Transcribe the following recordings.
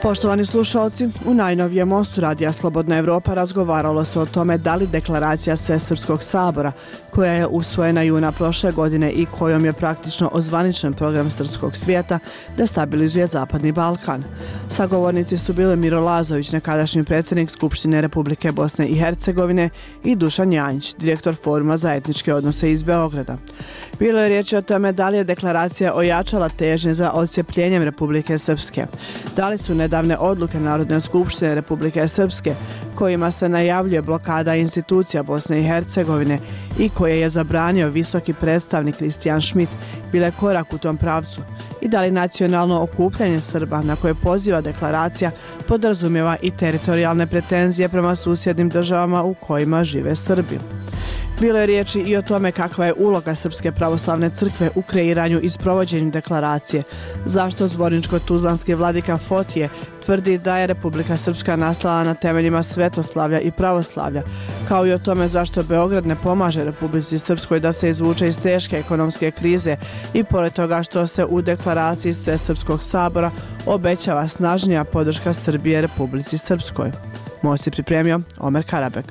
Poštovani slušalci, u najnovijem mostu Radija Slobodna Evropa razgovaralo se o tome da li deklaracija Svesrpskog sabora, koja je usvojena juna prošle godine i kojom je praktično ozvaničen program srpskog svijeta, destabilizuje Zapadni Balkan. Sagovornici su bili Miro Lazović, nekadašnji predsjednik Skupštine Republike Bosne i Hercegovine, i Dušan Janjić, direktor Foruma za etničke odnose iz Beograda. Bilo je riječi o tome da li je deklaracija ojačala težnje za odcjepljenjem Republike Srpske, da li su nedavne odluke Narodne skupštine Republike Srpske, kojima se najavljuje blokada institucija Bosne i Hercegovine i koje je zabranio visoki predstavnik Kristijan Schmidt, bile korak u tom pravcu, i da li nacionalno okupljanje Srba na koje poziva deklaracija podrazumijeva i teritorijalne pretenzije prema susjednim državama u kojima žive Srbi. Bilo je riječi i o tome kakva je uloga Srpske pravoslavne crkve u kreiranju i sprovođenju deklaracije, zašto zvorničko-tuzlanski vladika Fotije tvrdi da je Republika Srpska nastala na temeljima svetoslavlja i pravoslavlja, kao i o tome zašto Beograd ne pomaže Republici Srpskoj da se izvuče iz teške ekonomske krize i pored toga što se u deklaraciji Svesrpskog sabora obećava snažnija podrška Srbije Republici Srpskoj. Most je pripremio Omer Karabek.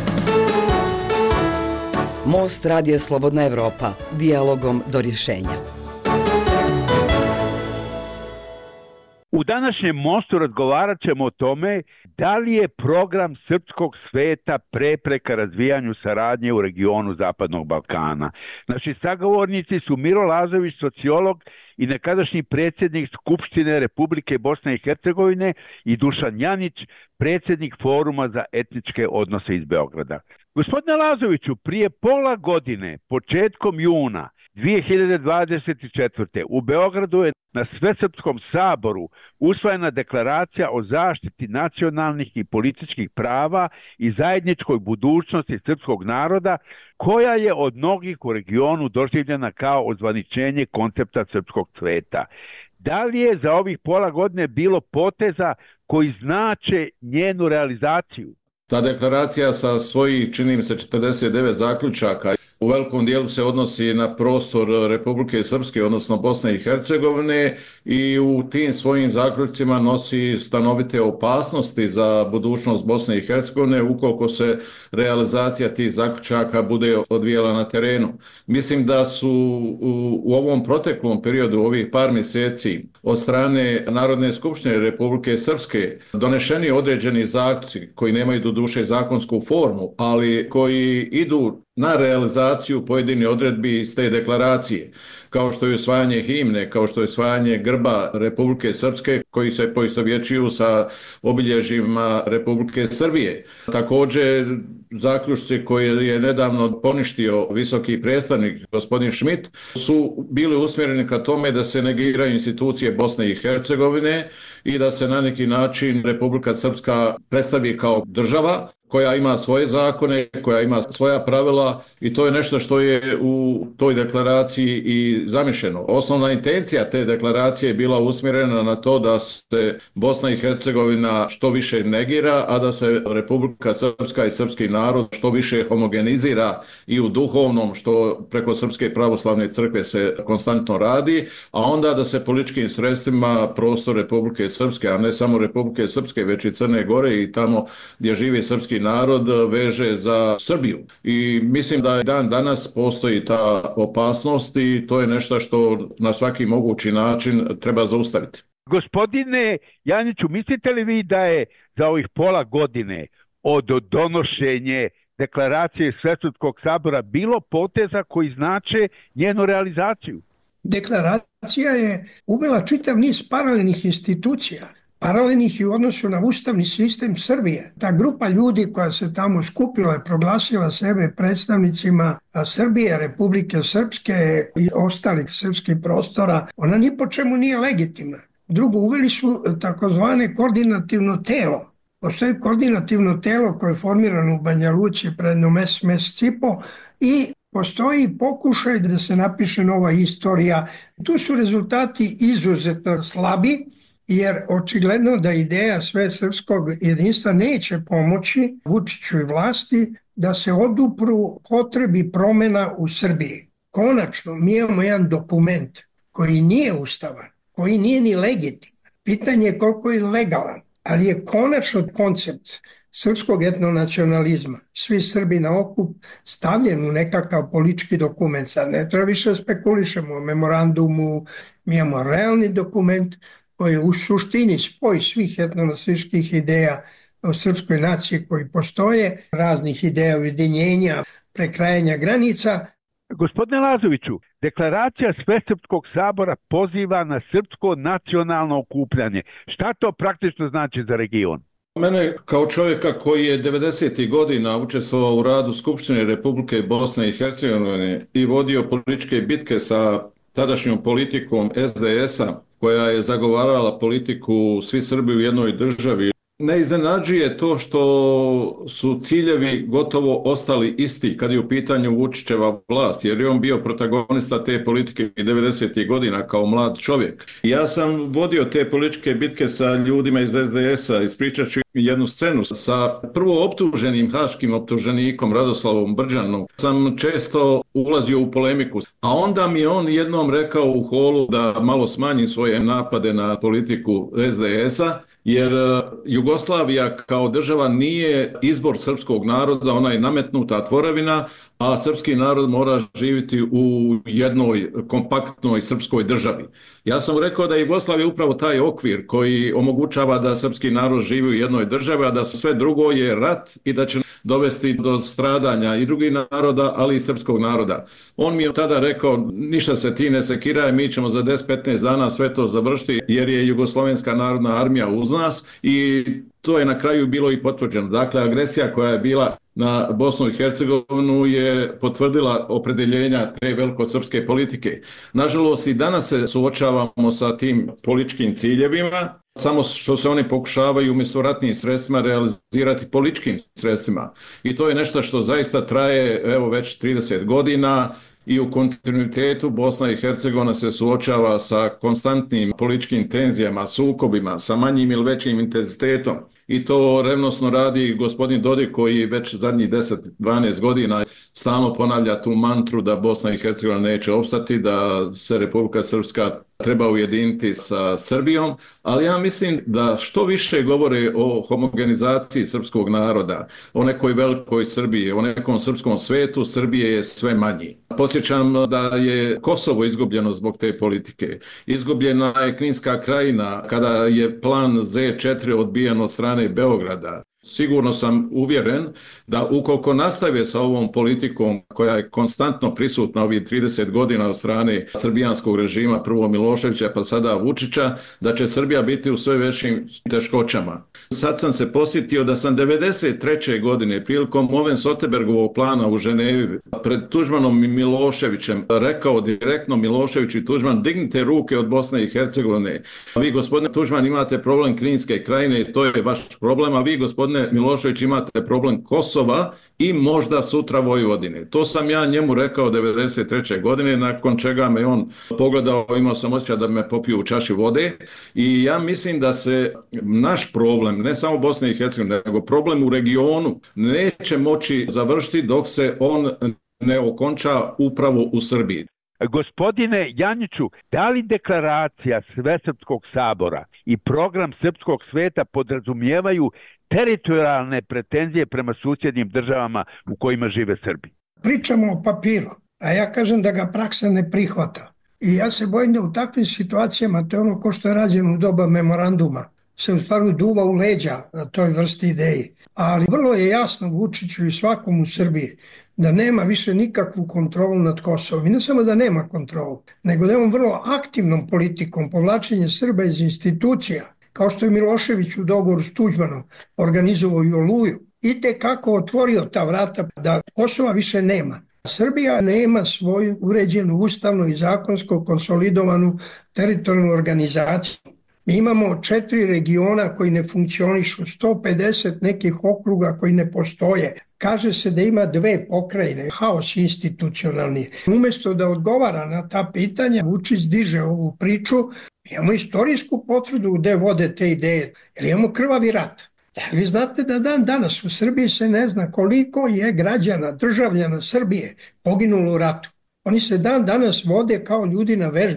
Most Radija Slobodna Evropa, dijalogom do rješenja. U današnjem mostu razgovarat ćemo o tome da li je program srpskog sveta prepreka razvijanju saradnje u regionu Zapadnog Balkana. Naši sagovornici su Miro Lazović, sociolog i nekadašnji predsjednik Skupštine Republike Bosne i Hercegovine, i Dušan Janjić, predsjednik Foruma za etničke odnose iz Beograda. Gospodine Lazoviću, prije pola godine, početkom juna 2024. u Beogradu je na Svesrpskom saboru usvojena deklaracija o zaštiti nacionalnih i političkih prava i zajedničkoj budućnosti srpskog naroda, koja je od mnogih u regionu doživljena kao ozvaničenje koncepta srpskog sveta. Da li je za ovih pola godine bilo poteza koji znače njenu realizaciju? Ta deklaracija sa svojih, čini mi se, 49 zaključaka u velikom dijelu se odnosi na prostor Republike Srpske, odnosno Bosne i Hercegovine, i u tim svojim zaključcima nosi stanovite opasnosti za budućnost Bosne i Hercegovine ukoliko se realizacija tih zaključaka bude odvijala na terenu. Mislim da su u ovom proteklom periodu, ovih par mjeseci, od strane Narodne skupštine Republike Srpske donešeni određeni zaključci koji nemaju doduše zakonsku formu, ali koji idu na realizaciju pojedinih odredbi iz te deklaracije, kao što je usvajanje himne, kao što je usvajanje grba Republike Srpske, koji se poistovjećuju sa obilježjima Republike Srbije. Također, zaključci koje je nedavno poništio visoki predstavnik gospodin Schmidt su bili usmjereni ka tome da se negiraju institucije Bosne i Hercegovine i da se na neki način Republika Srpska predstavi kao država koja ima svoje zakone, koja ima svoja pravila, i to je nešto što je u toj deklaraciji i zamišljeno. Osnovna intencija te deklaracije je bila usmjerena na to da se Bosna i Hercegovina što više negira, a da se Republika Srpska i srpski narod što više homogenizira i u duhovnom, što preko Srpske pravoslavne crkve se konstantno radi, a onda da se političkim sredstvima prostor Republike Srpske, a ne samo Republike Srpske, već i Crne Gore i tamo gdje živi srpski narod, veže za Srbiju. I mislim da dan danas postoji ta opasnost i to je nešto što na svaki mogući način treba zaustaviti. Gospodine Janjiću, mislite li vi da je za ovih pola godine od donošenja deklaracije Svesrpskog sabora bilo poteza koji znače njenu realizaciju? Deklaracija je uvela čitav niz paralelnih institucija, paralelnih i u odnosu na ustavni sistem Srbije. Ta grupa ljudi koja se tamo skupila i proglasila sebe predstavnicima Srbije, Republike Srpske i ostalih srpskih prostora, ona ni po čemu nije legitimna. Drugo, uveli su takozvane koordinativno telo. Postoji koordinativno telo koje je formirano u Banja Luci pred jedno mesec i po i postoji pokušaj da se napiše nova istorija. Tu su rezultati izuzetno slabi, jer očigledno da ideja svesrpskog jedinstva neće pomoći Vučiću i vlasti da se odupru potrebi promjena u Srbiji. Konačno, mi imamo jedan dokument koji nije ustavan, koji nije ni legitiman, Pitanje je koliko je legalan, ali je konačno koncept srpskog etnonacionalizma, svi Srbi na okup, stavljen u nekakav politički dokument. Sad ne treba više spekulišemo o memorandumu, mi imamo realni dokument koji je u suštini spoj svih etnonacističkih ideja o srpskoj naciji koji postoje, raznih ideja ujedinjenja, prekrajanja granica. Gospodine Lazoviću, deklaracija Svesrpskog sabora poziva na srpsko nacionalno okupljanje. Šta to praktično znači za region? Mene kao čovjeka koji je 90. godina učestvovao u radu Skupštine Republike Bosne i Hercegovine i vodio političke bitke sa tadašnjom politikom SDS-a, koja je zagovarala politiku svi Srbi u jednoj državi, ne iznenađuje to što su ciljevi gotovo ostali isti kad je u pitanju Vučićeva vlast, jer je on bio protagonista te politike 90. godina kao mlad čovjek. Ja sam vodio te političke bitke sa ljudima iz SDS-a, ispričat ću jednu scenu sa prvo optuženim haškim optuženikom Radoslavom Brđanom. Sam često ulazio u polemiku, a onda mi je on jednom rekao u holu da malo smanji svoje napade na politiku SDS-a, jer Jugoslavija kao država nije izbor srpskog naroda, ona je nametnuta tvorevina, a srpski narod mora živjeti u jednoj kompaktnoj srpskoj državi. Ja sam rekao da je Jugoslavija upravo taj okvir koji omogućava da srpski narod živi u jednoj državi, a da sve drugo je rat i da će dovesti do stradanja i drugih naroda, ali i srpskog naroda. On mi je tada rekao, ništa se ti ne sekiraj, mi ćemo za 10-15 dana sve to završiti, jer je Jugoslovenska narodna armija uz nas i to je na kraju bilo i potvrđeno. Dakle, agresija koja je bila na Bosnu i Hercegovinu je potvrdila opredeljenja te velikosrpske politike. Nažalost, i danas se suočavamo sa tim političkim ciljevima, samo što se oni pokušavaju umjesto ratnim sredstvima realizirati političkim sredstvima. I to je nešto što zaista traje evo već 30 godina i u kontinuitetu Bosna i Hercegovina se suočava sa konstantnim političkim tenzijama, sukobima, sa manjim ili većim intenzitetom. I to revnosno radi gospodin Dodik koji već zadnjih 10-12 godina stalno ponavlja tu mantru da Bosna i Hercegovina neće opstati, da se Republika Srpska treba ujediniti sa Srbijom, ali ja mislim da što više govore o homogenizaciji srpskog naroda, o nekoj velikoj Srbiji, o nekom srpskom svetu, Srbije je sve manji. Podsjećam da je Kosovo izgubljeno zbog te politike. Izgubljena je Kninska krajina kada je plan Z4 odbijen od strane Beograda. Sigurno sam uvjeren da ukoliko nastave sa ovom politikom koja je konstantno prisutna ovih 30 godina od strane srbijanskog režima, prvo Miloševića pa sada Vučića, da će Srbija biti u sve većim teškoćama. Sad sam se posjetio da sam 93. godine prilikom Oven-Sotebergovog plana u Ženevi pred Tuđmanom i Miloševićem rekao direktno Milošević i Tuđman, dignite ruke od Bosne i Hercegovine. Vi, gospodine Tuđman, imate problem Kninske krajine, to je vaš problem, a vi, gospodine Milošević, imate problem Kosova i možda sutra Vojvodine. To sam ja njemu rekao 93. godine, nakon čega me on pogledao, imao sam osjećaj da me popio u čaši vode i ja mislim da se naš problem, ne samo Bosne i Hercegovine, nego problem u regionu neće moći završiti dok se on ne okonča upravo u Srbiji. Gospodine Janjiću, da li deklaracija Svesrpskog sabora i program srpskog sveta podrazumijevaju teritorijalne pretenzije prema susjednim državama u kojima žive Srbi? Pričamo o papiru, a ja kažem da ga praksa ne prihvata. I ja se bojim da u takvim situacijama, to je ono ko što je rađeno u doba memoranduma, se u stvari duva u leđa toj vrsti ideji. Ali vrlo je jasno Vučiću i svakom u Srbiji da nema više nikakvu kontrolu nad Kosovom. I ne samo da nema kontrolu, nego da je on vrlo aktivnom politikom povlačenja Srba iz institucija, kao što je Milošević u dogovoru s Tuđmanom organizovao i Oluju, i tekako otvorio ta vrata da Kosova više nema. Srbija nema svoju uređenu ustavno i zakonsko konsolidovanu teritorijalnu organizaciju. Mi imamo 4 regiona koji ne funkcionišu, 150 nekih okruga koji ne postoje. Kaže se da ima 2 pokrajine, haos institucionalni. Umjesto da odgovara na ta pitanja, Vučić diže ovu priču. Imamo istorijsku potvrdu gde vode te ideje, jer imamo krvavi rat. Vi znate da dan danas u Srbiji se ne zna koliko je građana, državljana Srbije poginulo u ratu. Oni se dan danas vode kao ljudi na vežbama.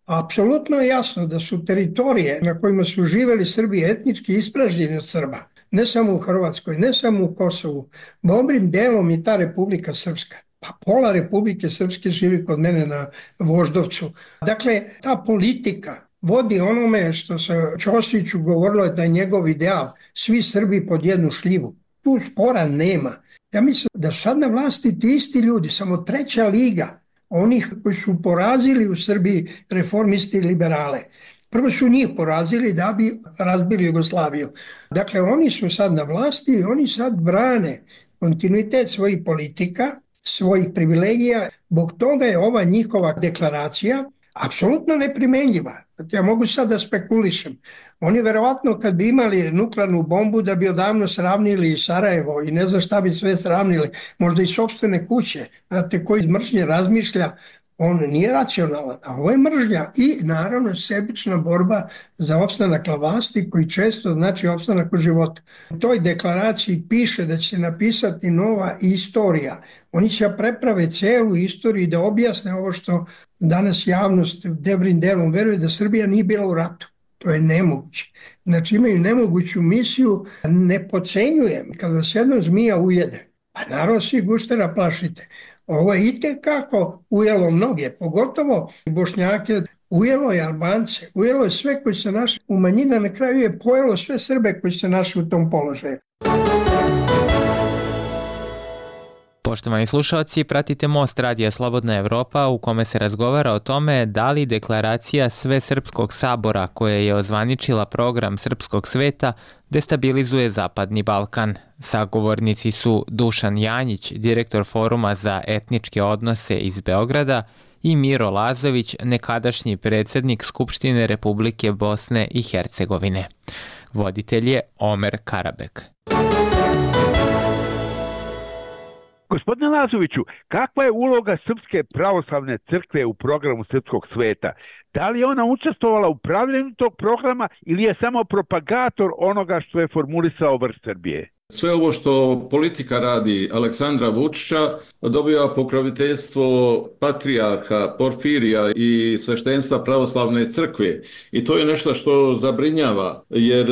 Apsolutno je jasno da su teritorije na kojima su živeli Srbi etnički ispražnjeni od Srba. Ne samo u Hrvatskoj, ne samo u Kosovu. Dobrim delom i ta Republika Srpska. Pa pola Republike Srpske živi kod mene na Voždovcu. Dakle, ta politika vodi onome što se Ćosiću govorilo da je njegov ideal. Svi Srbi pod jednu šljivu. Tu spora nema. Ja mislim da sad na vlasti ti isti ljudi, samo treća liga onih koji su porazili u Srbiji reformisti i liberale. Prvo su njih porazili da bi razbili Jugoslaviju. Dakle, oni su sad na vlasti i oni sad brane kontinuitet svojih politika, svojih privilegija. Zbog toga je ova njihova deklaracija apsolutno neprimenjiva. Ja mogu sad da spekulišem. Oni verovatno kad bi imali nuklearnu bombu da bi odavno sravnili Sarajevo i ne znam šta bi sve sravnili, možda i sopstvene kuće. Znate, koji iz mržnje razmišlja, on nije racionalan, a ovo je mržnja i naravno sebična borba za opstanak na vlasti koji često znači opstanak u životu. U toj deklaraciji piše da će se napisati nova istorija. Oni će preprave celu istoriju da objasne ovo što danas javnost dobrim delom veruje da Srbija nije bila u ratu. To je nemoguće. Znači imaju nemoguću misiju, ne podcenjujem. Kad vas jedno zmija ujede, pa naravno svi guštera plašite. Ovo je itekako ujelo mnoge, pogotovo Bošnjake, ujelo je Albance, ujelo je sve koji se našli u manjina, na kraju je pojelo sve Srbe koji se našli u tom položaju. Poštovani slušalci, pratite Most Radija Slobodna Evropa u kome se razgovara o tome da li deklaracija Svesrpskog sabora koja je ozvaničila program Srpskog sveta destabilizuje Zapadni Balkan. Sagovornici su Dušan Janjić, direktor Foruma za etničke odnose iz Beograda, i Miro Lazović, nekadašnji predsjednik Skupštine Republike Bosne i Hercegovine. Voditelj je Omer Karabek. Gospodine Lazoviću, kakva je uloga Srpske pravoslavne crkve u programu Srpskog sveta? Da li je ona učestvovala u pravljenju tog programa ili je samo propagator onoga što je formulisao vrh Srbije? Sve ovo što politika radi Aleksandra Vučića dobiva pokroviteljstvo patrijarha Porfirija i sveštenstva pravoslavne crkve. I to je nešto što zabrinjava, jer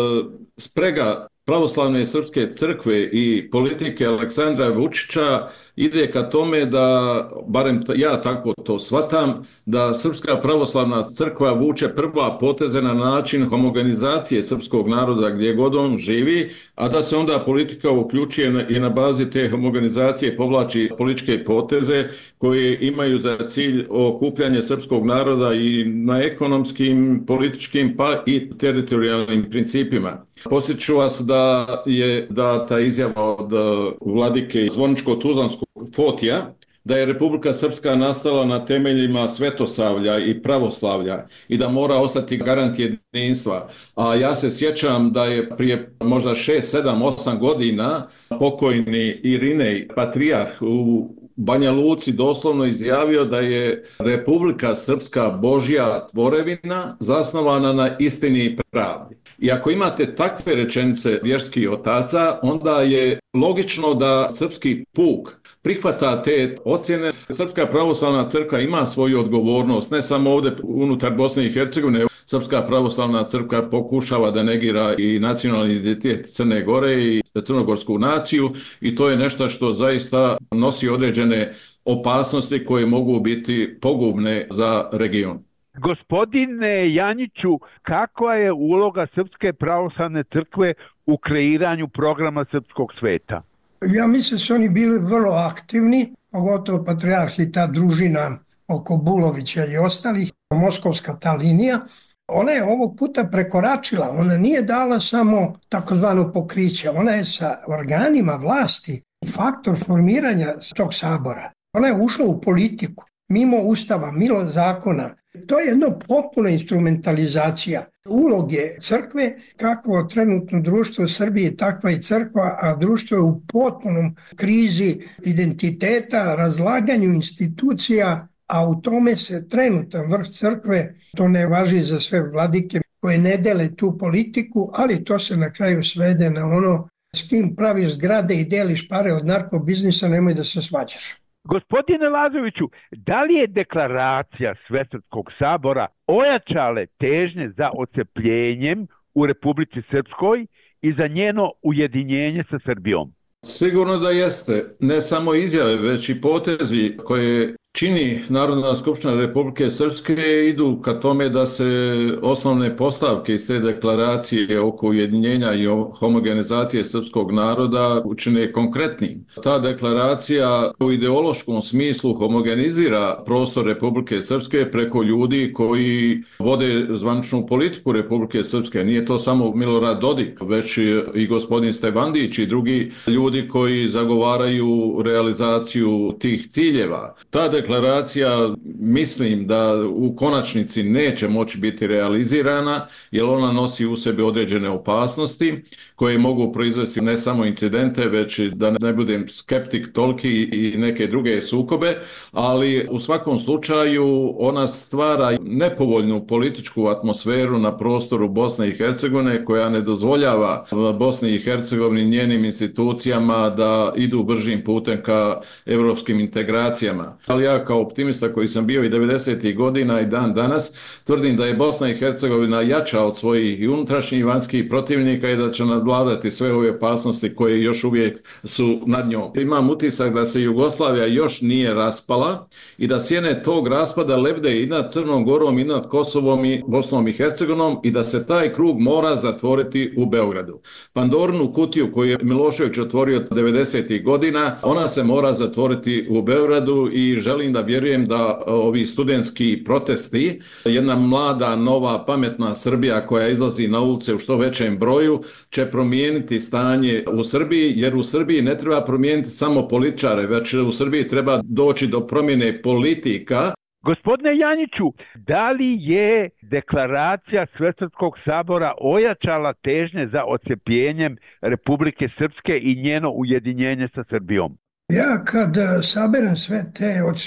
sprega pravoslavne srpske crkve i politike Aleksandra Vučića ide ka tome da, barem ja tako to shvatam, da Srpska pravoslavna crkva vuče prva poteze na način homogenizacije srpskog naroda gdje god on živi, a da se onda politika uključuje i na bazi te homogenizacije povlači političke poteze koje imaju za cilj okupljanje srpskog naroda i na ekonomskim, političkim pa i teritorijalnim principima. Podsjeću vas da je data izjava od vladike Zvoničko-Tuzlanskog Fotija da je Republika Srpska nastala na temeljima svetosavlja i pravoslavlja i da mora ostati garant jedinstva. A ja se sjećam da je prije možda 6, 7, 8 godina pokojni Irinej, patrijarh u Banja Luci, doslovno izjavio da je Republika Srpska Božja tvorevina zasnovana na istini i pravdi. I ako imate takve rečenice vjerskih otaca, onda je logično da srpski puk prihvata te ocjene. Srpska pravoslavna crkva ima svoju odgovornost, ne samo ovdje unutar Bosne i Hercegovine. Srpska pravoslavna crkva pokušava da negira i nacionalni identitet Crne Gore i crnogorsku naciju i to je nešto što zaista nosi određene opasnosti koje mogu biti pogubne za region. Gospodine Janjiću, kakva je uloga Srpske pravoslavne crkve u kreiranju programa Srpskog sveta? Ja mislim da su oni bili vrlo aktivni, pogotovo patrijarh i ta družina oko Bulovića i ostalih, moskovska ta linija. Ona je ovog puta prekoračila, ona nije dala samo takozvano pokriće, ona je sa organima vlasti faktor formiranja tog sabora. Ona je ušla u politiku, mimo ustava, mimo zakona. To je jedna potpuna instrumentalizacija uloge crkve, kakvo trenutno društvo u Srbiji, takva i crkva, a društvo je u potpunom krizi identiteta, razlaganju institucija, a u tome se trenutan vrh crkve, to ne važi za sve vladike koje ne dele tu politiku, ali to se na kraju svede na ono s kim praviš zgrade i deliš pare od narkobiznisa, nemoj da se svađaš. Gospodine Lazoviću, da li je deklaracija Svesrpskog sabora ojačale težnje za ocepljenjem u Republici Srpskoj i za njeno ujedinjenje sa Srbijom? Sigurno da jeste. Ne samo izjave, već i potezi koje čini Narodna skupština Republike Srpske idu ka tome da se osnovne postavke iz te deklaracije oko ujedinjenja i homogenizacije srpskog naroda učine konkretnim. Ta deklaracija u ideološkom smislu homogenizira prostor Republike Srpske preko ljudi koji vode zvaničnu politiku Republike Srpske. Nije to samo Milorad Dodik, već i gospodin Stevandić i drugi ljudi koji zagovaraju realizaciju tih ciljeva. Ta deklaracija mislim da u konačnici neće moći biti realizirana jer ona nosi u sebi određene opasnosti koje mogu proizvesti ne samo incidente, već da ne budem skeptik toliki i neke druge sukobe, ali u svakom slučaju ona stvara nepovoljnu političku atmosferu na prostoru Bosne i Hercegovine koja ne dozvoljava Bosni i Hercegovini njenim institucijama da idu bržim putem ka evropskim integracijama. Ali ja kao optimista koji sam bio i 90. godina i dan danas tvrdim da je Bosna i Hercegovina jača od svojih i unutrašnjih i vanjskih protivnika i da će nadvladati sve ove opasnosti koje još uvijek su nad njom. Imam utisak da se Jugoslavija još nije raspala i da sjene tog raspada lebde i nad Crnom Gorom i nad Kosovom i Bosnom i Hercegovinom i da se taj krug mora zatvoriti u Beogradu. Pandorinu kutiju koju je Milošević otvorio 90. godina, ona se mora zatvoriti u Beogradu i želim da vjerujem da ovi studentski protesti, jedna mlada, nova, pametna Srbija koja izlazi na ulice u što većem broju, će promijeniti stanje u Srbiji, jer u Srbiji ne treba promijeniti samo političare, već u Srbiji treba doći do promjene politika. Gospodine Janjiću, da li je deklaracija Svesrpskog sabora ojačala težnje za odcepljenjem Republike Srpske i njeno ujedinjenje sa Srbijom? Ja kad saberem sve te od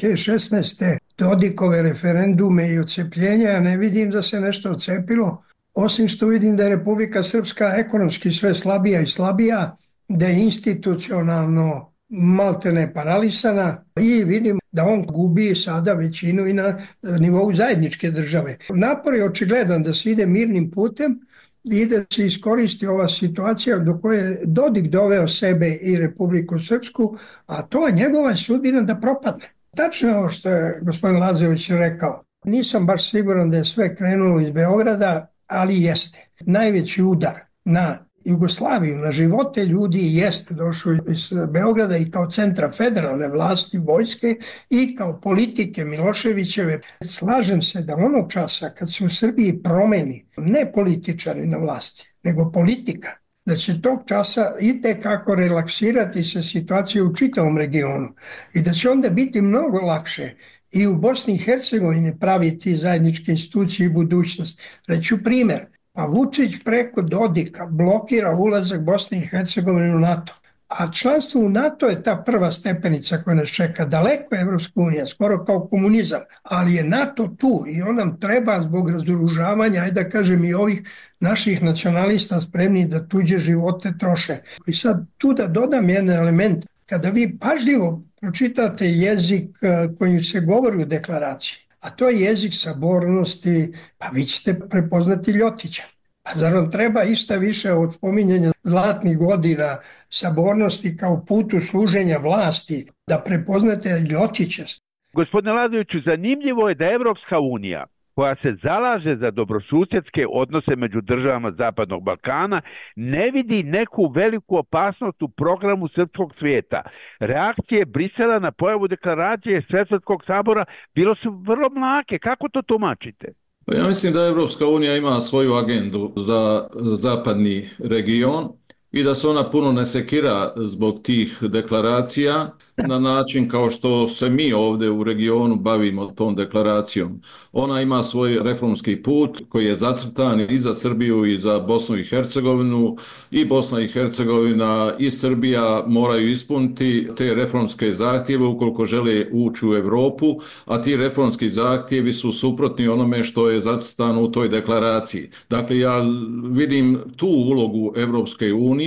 2016. Dodikove referendume i odcepljenja, ja ne vidim da se nešto odcepilo, osim što vidim da je Republika Srpska ekonomski sve slabija i slabija, da je institucionalno maltene paralisana i vidim da on gubi sada većinu i na nivou zajedničke države. Napor je očigledan da se ide mirnim putem i da se iskoristi ova situacija do koje je Dodik doveo sebe i Republiku Srpsku, a to je njegova sudbina da propadne. Tačno je ovo što je gospodin Lazović rekao. Nisam baš siguran da je sve krenulo iz Beograda, ali jeste. Najveći udar na Jugoslaviju, na živote ljudi jeste došao iz Beograda i kao centra federalne vlasti, vojske i kao politike Miloševićeve. Slažem se da onog časa kad se u Srbiji promeni ne političari na vlasti, nego politika, da će tog časa itekako relaksirati se situacija u čitavom regionu i da će onda biti mnogo lakše i u Bosni i Hercegovini praviti zajedničke institucije i budućnost. Reću primjer, pa Vučić preko Dodika blokira ulazak Bosne i Hercegovine u NATO. A članstvo u NATO je ta prva stepenica koja nas čeka. Daleko je Evropska unija, skoro kao komunizam, ali je NATO tu i on nam treba zbog razoružavanja, ajde da kažem i ovih naših nacionalista spremni da tuđe živote troše. I sad tu da dodam jedan element, kada vi pažljivo pročitate jezik kojim se govori u deklaraciji, a to je jezik sabornosti, pa vi ćete prepoznati Ljotića. A zar vam treba išta više od spominjanja zlatnih godina sabornosti kao putu služenja vlasti da prepoznate Ljotića? Gospodine Lazoviću, zanimljivo je da Evropska unija, koja se zalaže za dobrosusjedske odnose među državama Zapadnog Balkana, ne vidi neku veliku opasnost u programu Srpskog svijeta. Reakcije Brisela na pojavu deklaracije Svesrpskog sabora bilo su vrlo mlake. Kako to tumačite? Ja mislim da Evropska unija ima svoju agendu za zapadni region i da se ona puno ne sekira zbog tih deklaracija na način kao što se mi ovdje u regionu bavimo tom deklaracijom. Ona ima svoj reformski put koji je zacrtan i za Srbiju i za Bosnu i Hercegovinu. I Bosna i Hercegovina i Srbija moraju ispuniti te reformske zahtjeve ukoliko žele ući u Europu, a ti reformski zahtjevi su suprotni onome što je zacrtano u toj deklaraciji. Dakle, ja vidim tu ulogu Evropske unije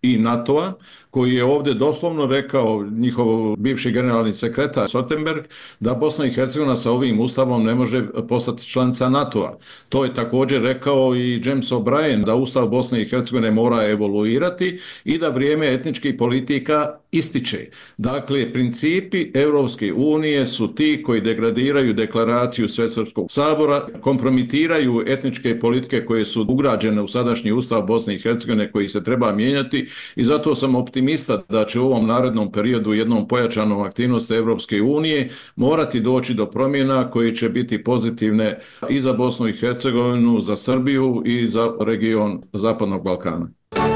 i NATO-a, koji je ovdje doslovno rekao njihov bivši generalni sekretar Stoltenberg da Bosna i Hercegovina sa ovim ustavom ne može postati članica NATO-a. To je također rekao i James O'Brien da ustav Bosne i Hercegovine mora evoluirati i da vrijeme etničkih politika ističe. Dakle, principi Europske unije su ti koji degradiraju deklaraciju Svesrpskog sabora, kompromitiraju etničke politike koje su ugrađene u sadašnji ustav Bosne i Hercegovine koji se treba mijenjati i zato sam optimista da će u ovom narednom periodu jednom pojačanom aktivnosti Europske unije morati doći do promjena koje će biti pozitivne i za Bosnu i Hercegovinu, za Srbiju i za region Zapadnog Balkana.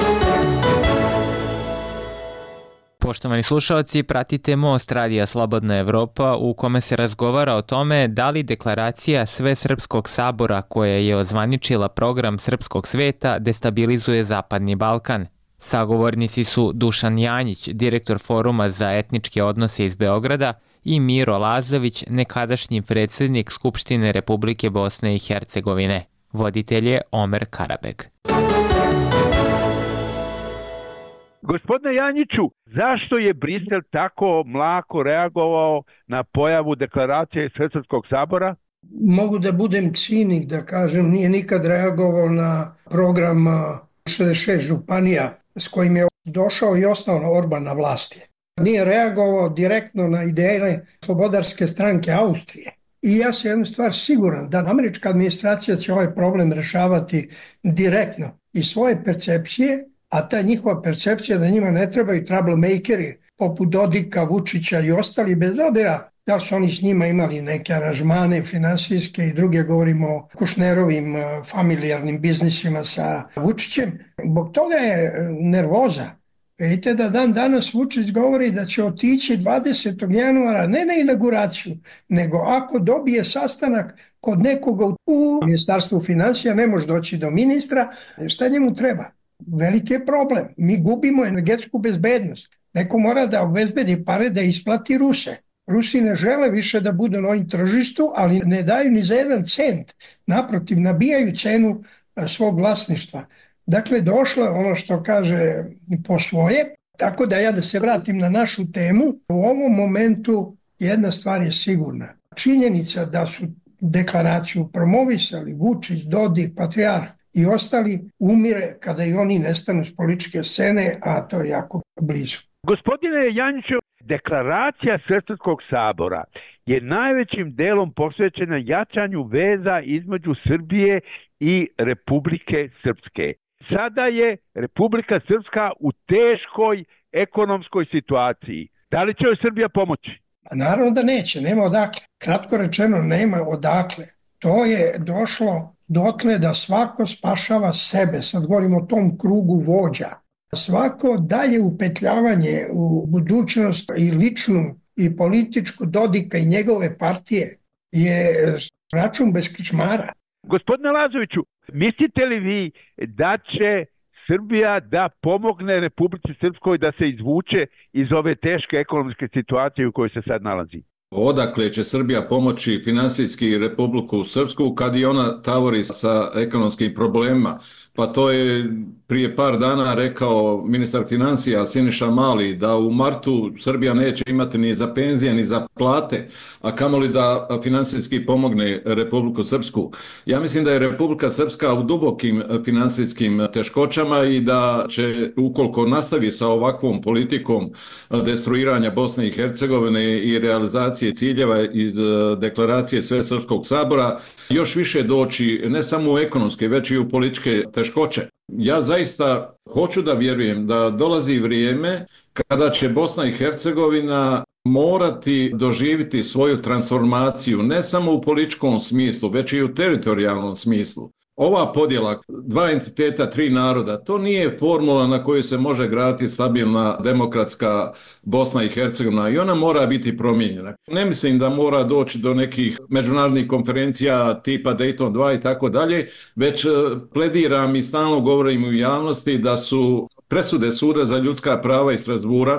Poštovani slušalci, pratite Most Radija Slobodna Evropa u kome se razgovara o tome da li deklaracija Svesrpskog sabora koja je ozvaničila program srpskog sveta destabilizuje Zapadni Balkan. Sagovornici su Dušan Janjić, direktor Foruma za etničke odnose iz Beograda, i Miro Lazović, nekadašnji predsjednik Skupštine Republike Bosne i Hercegovine. Voditelj je Omer Karabeg. Gospodine Janjiću, zašto je Brisel tako mlako reagovao na pojavu deklaracije Svesrpskog sabora? Mogu da budem cinik, da kažem, nije nikad reagovao na program 66 županija s kojim je došao i ostao Orban na vlasti. Nije reagovao direktno na ideje Slobodarske stranke Austrije. I ja sam jednu stvar siguran da američka administracija će ovaj problem rešavati direktno iz svoje percepcije, a ta njihova percepcija da njima ne trebaju troublemakeri poput Dodika, Vučića i ostali, bez obzira da su oni s njima imali neke aranžmane finansijske i druge, govorimo o Kušnerovim familijarnim biznisima sa Vučićem. Zbog toga je nervoza. Vidite da dan danas Vučić govori da će otići 20. januara ne na inauguraciju, nego ako dobije sastanak kod nekoga u Ministarstvu financija, ne može doći do ministra, šta njemu treba? Veliki je problem. Mi gubimo energetsku bezbednost. Neko mora da obezbedi pare da isplati Ruse. Rusi ne žele više da budu na ovim tržištu, ali ne daju ni za 1 cent. Naprotiv, nabijaju cenu svog vlasništva. Dakle, došlo je ono što kaže po svoje. Tako da se vratim na našu temu. U ovom momentu jedna stvar je sigurna. Činjenica da su deklaraciju promovisali Vučić, Dodik, Patrijarh i ostali, umire kada i oni nestanu s političke scene, a to je jako blizu. Gospodine Janjiću, deklaracija Svesrpskog sabora je najvećim delom posvećena jačanju veza između Srbije i Republike Srpske. Sada je Republika Srpska u teškoj ekonomskoj situaciji. Da li će joj Srbija pomoći? Naravno da neće, nema odakle. Kratko rečeno, nema odakle. To je došlo dotle da svako spašava sebe, sad govorimo o tom krugu vođa. Svako dalje upetljavanje u budućnost i ličnu i političku Dodika i njegove partije je račun bez krčmara. Gospodine Lazoviću, mislite li vi da će Srbija da pomogne Republici Srpskoj da se izvuče iz ove teške ekonomske situacije u kojoj se sad nalazi? Odakle će Srbija pomoći finansijski Republiku Srpsku kad i ona tavori sa ekonomskim problemima? Pa to je prije par dana rekao ministar financija Siniša Mali da u martu Srbija neće imati ni za penzije ni za plate, a kamoli da finansijski pomogne Republiku Srpsku. Ja mislim da je Republika Srpska u dubokim finansijskim teškoćama i da će, ukoliko nastavi sa ovakvom politikom destruiranja Bosne i Hercegovine i realizacije ciljeva iz deklaracije Svesrpskog sabora, još više doći ne samo u ekonomske, već i u političke teškoće. Ja zaista hoću da vjerujem da dolazi vrijeme kada će Bosna i Hercegovina morati doživjeti svoju transformaciju ne samo u političkom smislu, već i u teritorijalnom smislu. Ova podjela 2 entiteta, 3 naroda, to nije formula na kojoj se može graditi stabilna demokratska Bosna i Hercegovina i ona mora biti promijenjena. Ne mislim da mora doći do nekih međunarodnih konferencija tipa Dayton 2 i tako dalje, već plediram i stalno govorim u javnosti da su presude Suda za ljudska prava iz Strasbourga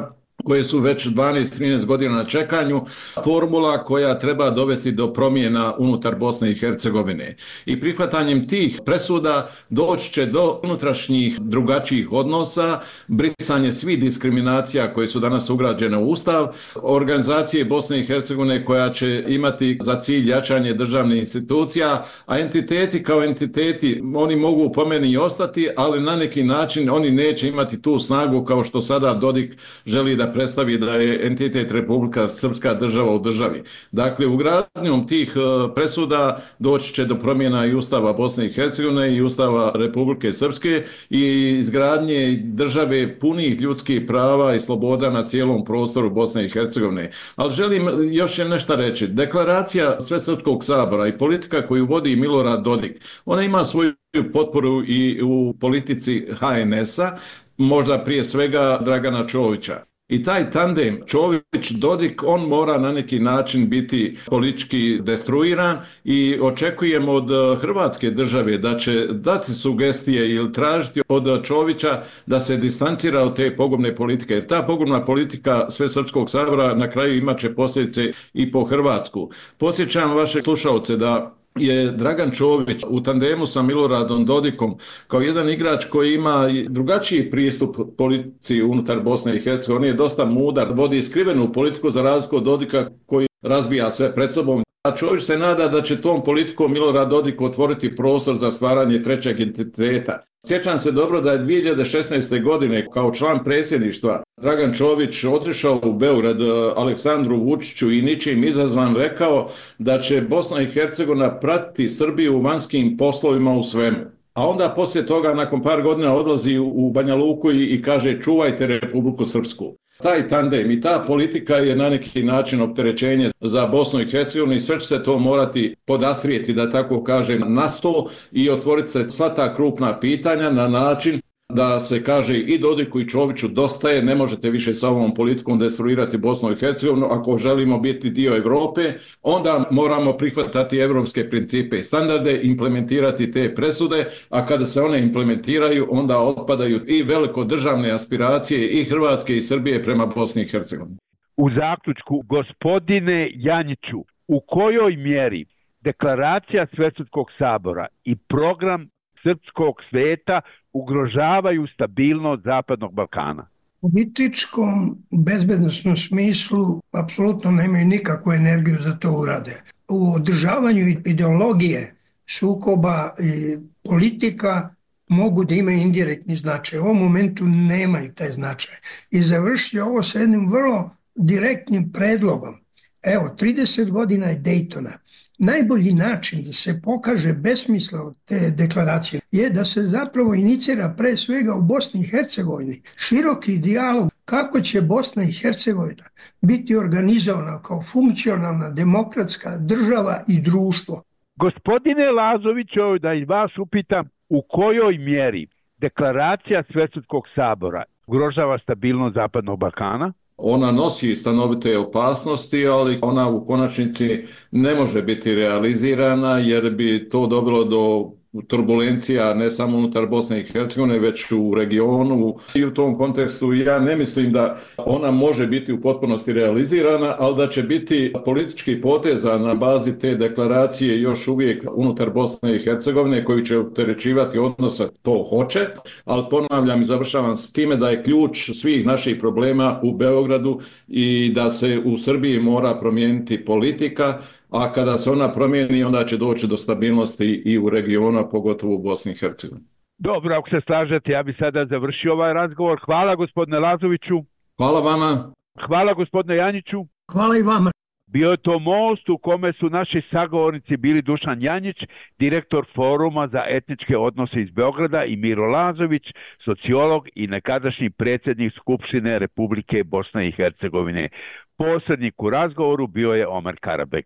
koje su već 12-13 godina na čekanju, formula koja treba dovesti do promjena unutar Bosne i Hercegovine. I prihvatanjem tih presuda doći će do unutrašnjih drugačijih odnosa, brisanje svih diskriminacija koje su danas ugrađene u Ustav, organizacije Bosne i Hercegovine koja će imati za cilj jačanje državnih institucija, a entiteti kao entiteti, oni mogu po meni i ostati, ali na neki način oni neće imati tu snagu kao što sada Dodik želi da predstavi da je entitet Republika Srpska država u državi. Dakle, ugradnjom tih presuda doći će do promjena i Ustava Bosne i Hercegovine i Ustava Republike Srpske i izgradnje države punih ljudskih prava i sloboda na cijelom prostoru Bosne i Hercegovine. Ali želim još nešto reći. Deklaracija Svesrpskog sabora i politika koju vodi Milorad Dodik, ona ima svoju potporu i u politici HNS-a, možda prije svega Dragana Čovića. I taj tandem Čović-Dodik, on mora na neki način biti politički destruiran i očekujem od Hrvatske države da će dati sugestije ili tražiti od Čovića da se distancira od te pogubne politike. Jer ta pogubna politika Svesrpskog sabora na kraju imat će posljedice i po Hrvatsku. Podsjećam vaše slušalce da je Dragan Čović u tandemu sa Miloradom Dodikom kao jedan igrač koji ima drugačiji pristup politici unutar Bosne i Hercegovine. On je dosta mudar, vodi skrivenu politiku za razliku od Dodika koji razbija sve pred sobom. A Čović se nada da će tom politikom Milorad Dodik otvoriti prostor za stvaranje trećeg entiteta. Sjećam se dobro da je 2016. godine kao član predsjedništva Dragan Čović otišao u Beograd Aleksandru Vučiću i ničim izazvan rekao da će Bosna i Hercegovina pratiti Srbiju u vanjskim poslovima u svemu. A onda poslije toga nakon par godina odlazi u Banja Luku i kaže čuvajte Republiku Srpsku. Taj tandem i ta politika je na neki način opterećenje za Bosnu i Hercegovinu i sve će se to morati podastrijeti, da tako kažem, na sto i otvoriti se sva ta krupna pitanja na način da se kaže i Dodiku i Čoviću dosta je, ne možete više sa ovom politikom destruirati Bosnu i Hercegovinu. Ako želimo biti dio Europe, onda moramo prihvatati evropske principe i standarde, implementirati te presude, a kada se one implementiraju, onda otpadaju i veliko državne aspiracije i Hrvatske i Srbije prema Bosni i Hercegovini. U zaključku, gospodine Janjiću, u kojoj mjeri deklaracija Svesrpskog sabora i program srpskog sveta ugrožavaju stabilnost Zapadnog Balkana? U političkom bezbednosnom smislu apsolutno nemaju nikakvu energiju za to urade. U održavanju ideologije, sukoba i politika mogu da imaju indirektni značaj. U ovom momentu nemaju taj značaj. I završiti ovo sa jednim vrlo direktnim predlogom. Evo, 30 godina je Daytona. Najbolji način da se pokaže besmisao te deklaracije je da se zapravo inicira pre svega u Bosni i Hercegovini široki dijalog kako će Bosna i Hercegovina biti organizovana kao funkcionalna demokratska država i društvo. Gospodine Lazoviću, da i vas upitam, u kojoj mjeri deklaracija Svesrpskog sabora ugrožava stabilnost Zapadnog Balkana? Ona nosi stanovite opasnosti, ali ona u konačnici ne može biti realizirana jer bi to dovelo do turbulencija ne samo unutar Bosne i Hercegovine, već u regionu. I u tom kontekstu ja ne mislim da ona može biti u potpunosti realizirana, ali da će biti politički poteza na bazi te deklaracije još uvijek unutar Bosne i Hercegovine koji će opterećivati odnose, to hoće, ali ponavljam i završavam s time da je ključ svih naših problema u Beogradu i da se u Srbiji mora promijeniti politika, a kada se ona promijeni, onda će doći do stabilnosti i u regionu, pogotovo u Bosni i Hercegovini. Dobro, ako se slažete, ja bih sada završio ovaj razgovor. Hvala gospodine Lazoviću. Hvala vama. Hvala gospodine Janjiću. Hvala i vama. Bio je to most u kome su naši sagovornici bili Dušan Janjić, direktor Foruma za etničke odnose iz Beograda, i Miro Lazović, sociolog i nekadašnji predsjednik Skupštine Republike Bosne i Hercegovine. Posrednik u razgovoru bio je Omer Karabek.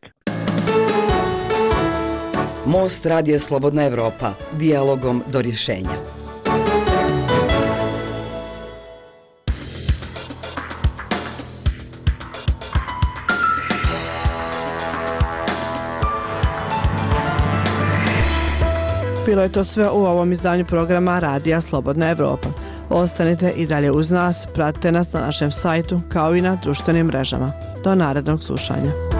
Most Radija Slobodna Evropa, dijalogom do rješenja. Bilo je to sve u ovom izdanju programa Radija Slobodna Evropa. Ostanite i dalje uz nas, pratite nas na našem sajtu kao i na društvenim mrežama. Do narednog slušanja.